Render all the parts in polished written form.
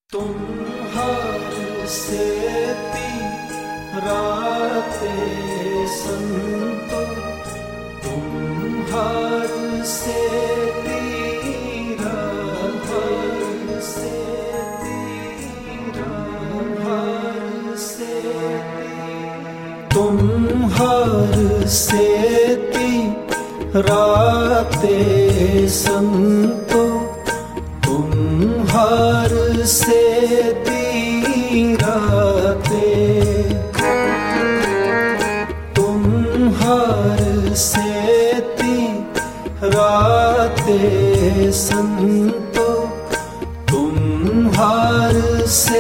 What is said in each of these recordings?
तुम हर से राते संतो, तुम हर से तीरा, हर से तीरा, हर से तीरा। तुम हर से राते संतो, तुम हर से तीराते, तुम हर से तीराते संतो, तुम हर से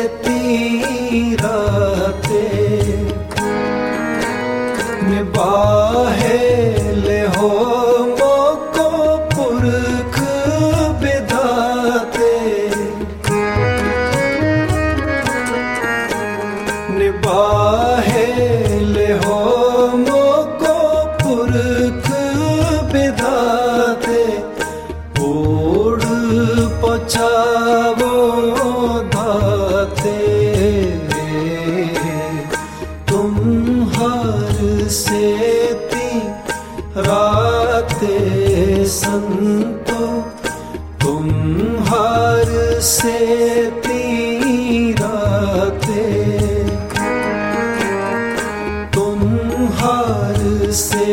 तीराते। निबाहे ले हो मोको पुरख बिधाते, निबाहे ले हो मोको पुरख बिधाते। ओढ़ पचावो धाते, तुम हर से राते संतो, तुम हर से तीराते, तुम हर से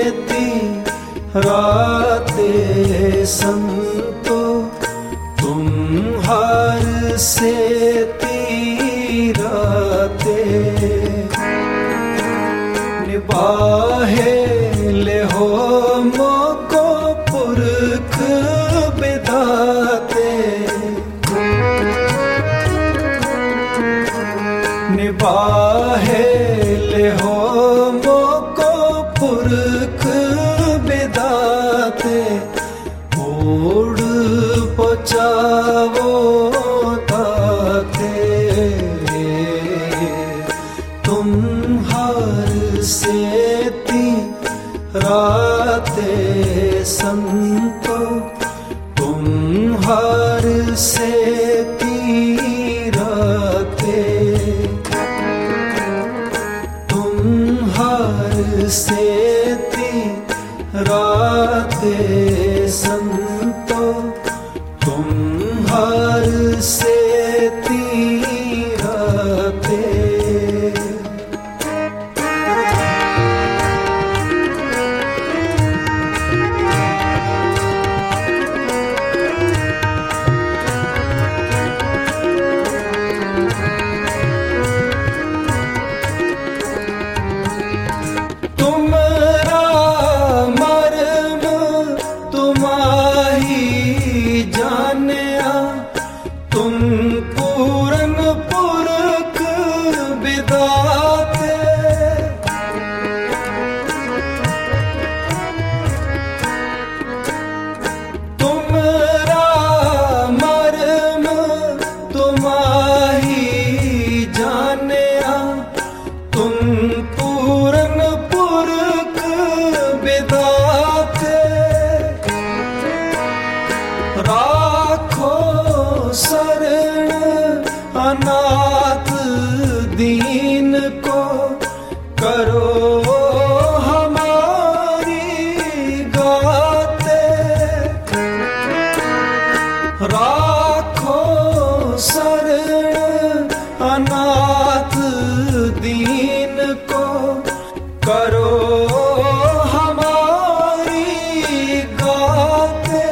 तीराते संतो, तुम हर से तीराते। निबाहे ले हो मोको पुरख बिधाते, निबाहे ले हो मोको पुरख बिधाते। ओढ़ पचावो धाते, तुम हर से राते संतो, तुम हर से तीराते, तुम हर से तीराते संतो, तुम हर से तीराते। तुम पूरन पुरख बिधाते, तुमरा मर्म तुम्हारी जानिया। तुम पूरन पुरख बिधाते, राखो शरण अनाथ दीन को, करो हमारी गाते। राखो शरण अनाथ दीन को, करो हमारी गाते।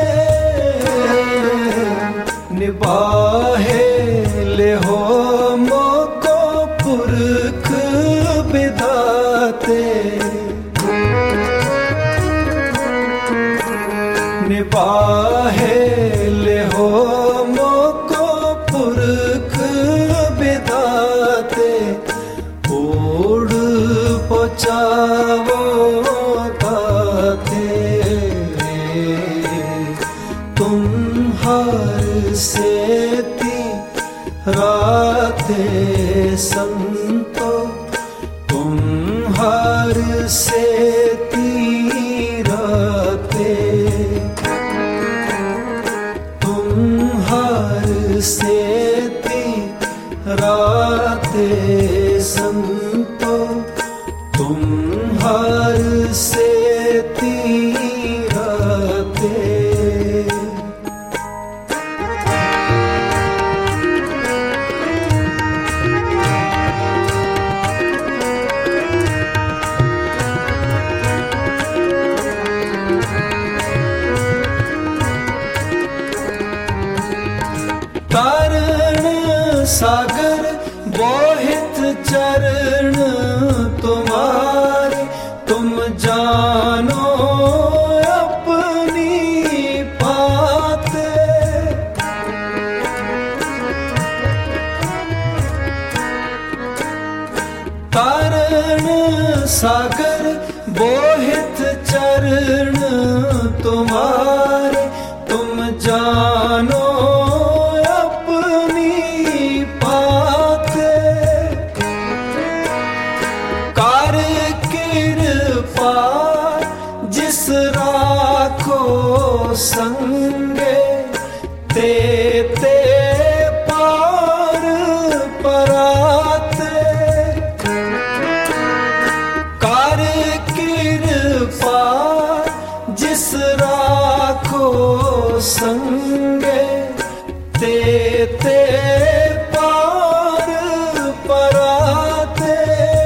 निबाहे ले हो मोको पुरख बिधाते, निबाहे ले हो मोको पुरख बिधाते। ओढ़ पचावो धाते, तुम हर से राते संतो, तुम हर से तीराते, तुम हर से राते संतो तुम्हार से तीराते। तारण सागर बोहित चरण तुम्हारे, तुम जानो अपनी बातें। तारण सागर बोहित चरण तुम्हारे, तुम जानो संगे ते पार पराते। कर कृपा जिस राखो संगे, ते पार पराते।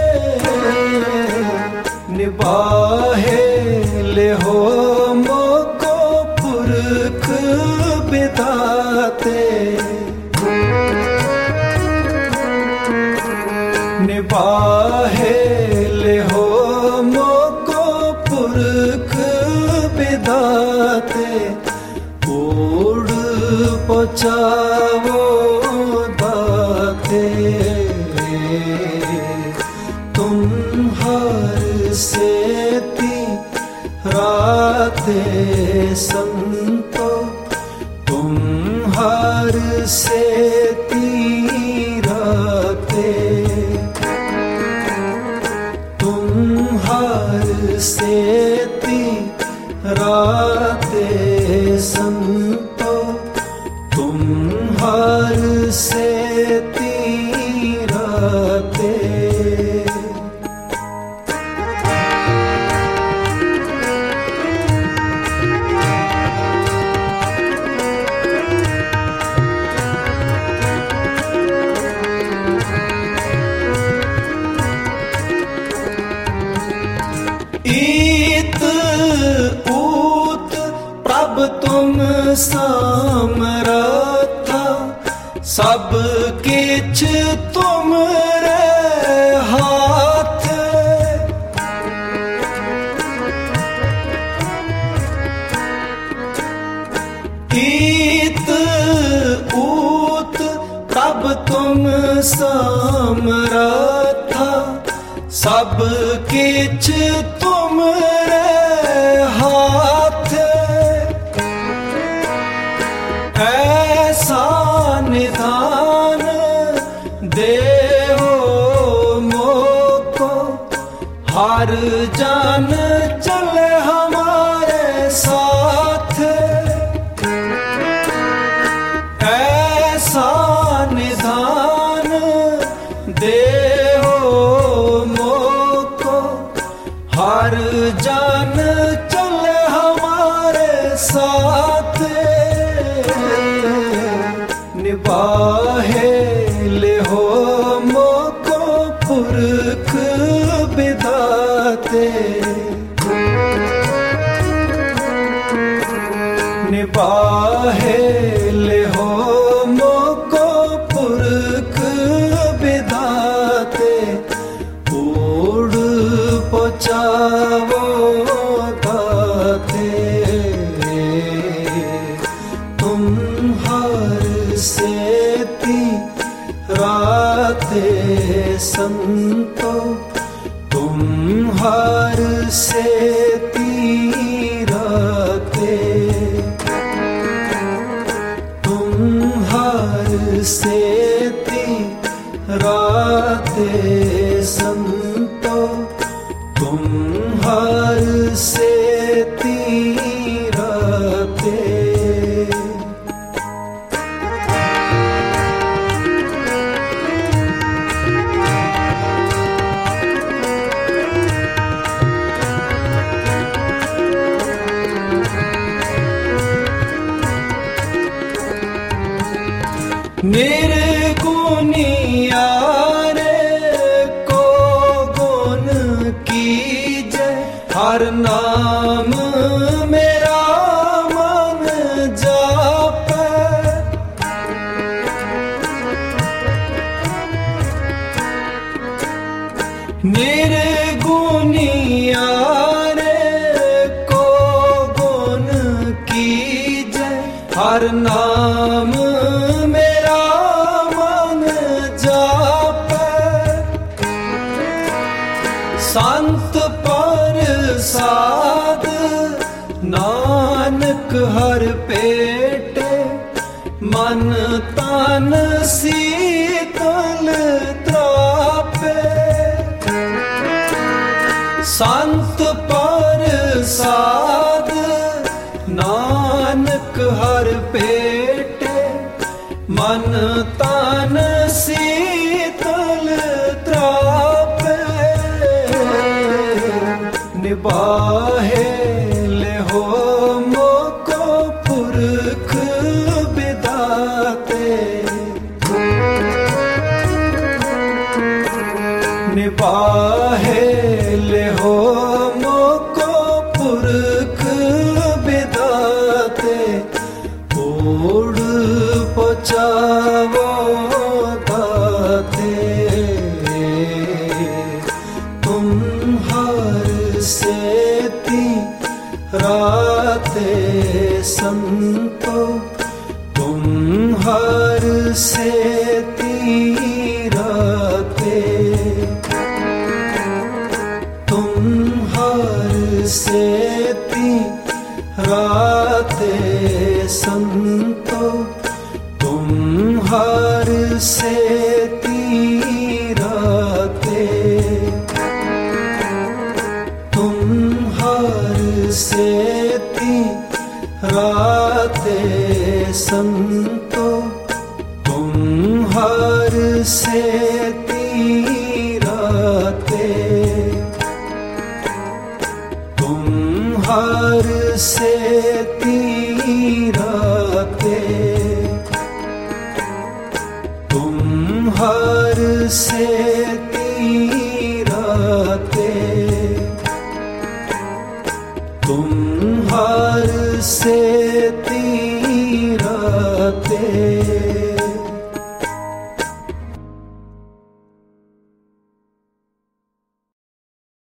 निभाहे ले हो बिताते। निभाहे ले हो मोको पुरख बिदाते। उड़ पहुँचावो दाते, तुम हर से राते संतो तुम्हार से तीराते। तुम्हार से तीराते संतो तुम्हार से तीराते। ईत ऊत प्रभ तुम समरथा, सब किछ तुमरे हाथ। ईत ऊत प्रभ तुम समरथा, सब किछ तुमरे हाथ। ऐसा निधान देहो मोको, हर जान चले हमारे साथ। ऐसा निधान देहो मोको, हर जान चले हमारे साथ। निभाहे ले हो मोको पुरख बिदाते। निभाहे ले हो मोको पुरख बिदाते। उड़ पहुँचावो दाते, तुम हर से तीराते संतो तुम्हार से तीराते। तुम्हार से तीराते संतो तुम्हार से तीराते। निर्गुनियारे को गुण कीजे, हर नाम मेरा मन जापे। निर्गुनियारे को गुण कीजे, हर नाम मेरा मन जापे। संत परसाद नानक हर पेटे, मन तन शीतल त्रापे। संत परसाद नानक हर पेटे, मन तन शीतल त्रापे। निबाहे ले हो मोको पुरख बिदाते, निबाहे ले हो मोको पुरख बिदाते। ओढ़ पहुँचावो दाते, तुम हर सेती राते संतो, तुम हर सेती राते। तुम हर सेती राते संतो, तुम हर सेती राते। तुम हर सेती राते संतो, तुम हर सेती राते। तुम हर सेती राते, तुम हर सेती